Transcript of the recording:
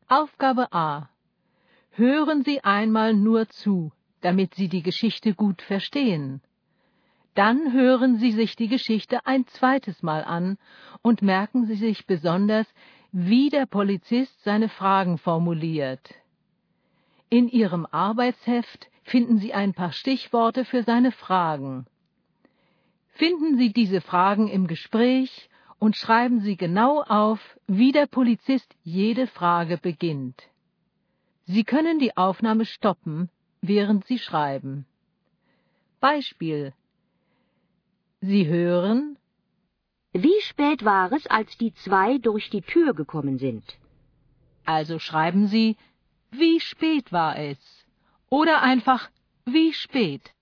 Aufgabe A. Hören Sie einmal nur zu, damit Sie die Geschichte gut verstehen. Dann hören Sie sich die Geschichte ein zweites Mal an und merken Sie sich besonders, wie der Polizist seine Fragen formuliert. In Ihrem Arbeitsheft finden Sie ein paar Stichworte für seine Fragen. Finden Sie diese Fragen im Gespräch und schreiben Sie genau auf, wie der Polizist jede Frage beginnt. Sie können die Aufnahme stoppen, während Sie schreiben. Beispiel: Sie hören: Wie spät war es, als die zwei durch die Tür gekommen sind? Also schreiben Sie, wie spät war es? Oder einfach, wie spät?